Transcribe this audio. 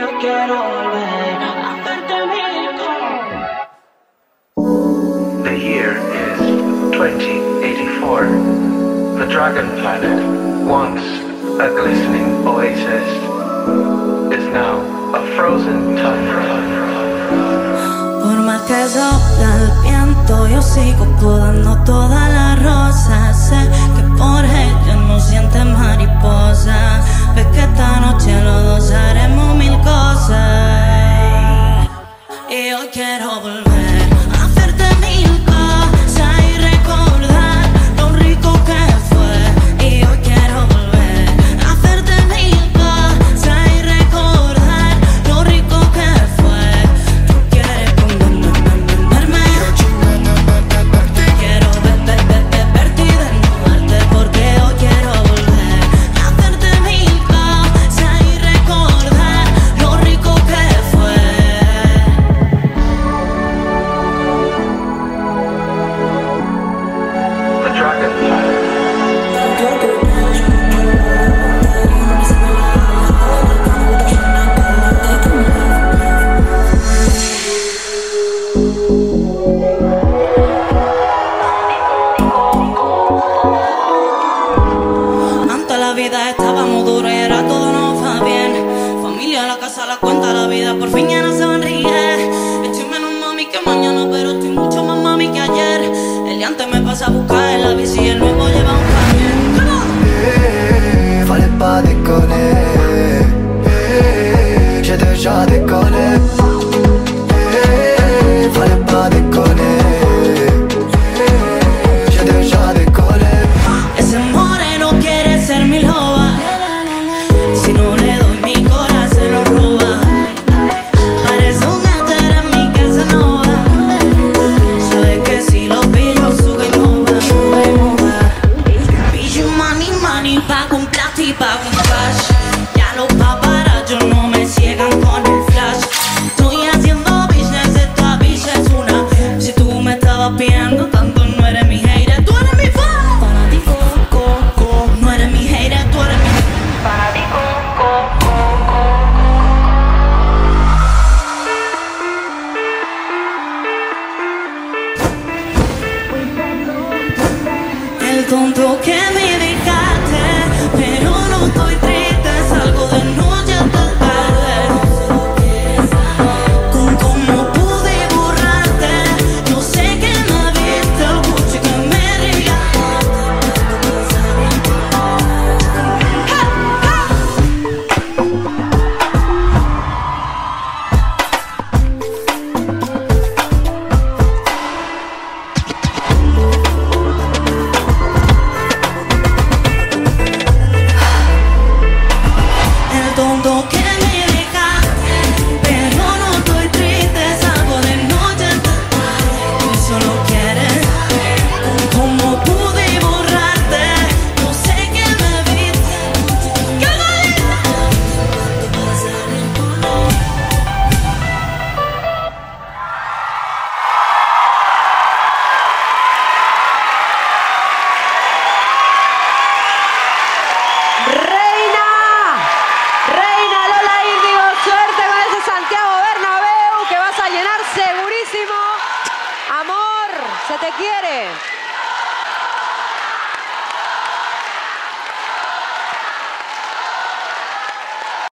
quiero volver a verte mil. The year is 2084. The Dragon Planet, once a glistening oasis, is now a frozen tundra. Por más que sopla el viento, yo sigo podando todas las rosas. Sé que por ella no sientes mariposa. Ves que esta noche los dos haremos mil cosas. Y hoy quiero volver a hacerte mil cosas y recordar lo rico que fue. Y hoy quiero volver a hacerte mil cosas y recordar lo rico que fue. Tú quieres condenarme, quiero verte y desnudarte, porque hoy quiero volver a hacerte mil cosas y recordar lo rico que fue. The Dragon Planet. Antes la vida estábamos dura y era todo no va bien. Familia, la casa, la cuenta, la vida por fin ya no sonríe. Estoy menos mami que mañana, pero estoy mucho más mami que ayer. El de antes me pasa a buscar en la bici y el nuevo lleva un camión. Fallait pas déconner. J'ai déjà déconné. Fallait pas déconner. J'ai déjà déconné. Ese moreno quiere ser mi loba. Si no le doy mi corazón se lo roba. Parece un éter en mi casa nova. Sabe que si lo pillo sube y moja. Pillo money, money, pago un plato y pago un flash. Ya los paparazos no me ciegan con el flash. Estoy haciendo business, esta bitch es una. Si tú me estabas pidiendo tanto, no eres mi hater, tú eres mi fan. Fanático, no eres mi hater, tú eres mi fanático. El tonto que me dejaste, pero no estoy triste, salgo de noche hasta tarde. Con cómo pude borrarte, no sé qué me viste, el coche que me El tonto que me dejaste, pero no estoy triste, salgo de noche hasta tarde. Tú solo quieres cómo pude borrarte, no sé qué me viste. ¡Qué Reina Lola Índigo, suerte con ese Santiago Bernabéu que vas a llenar segurísimo. Amor, se te quiere.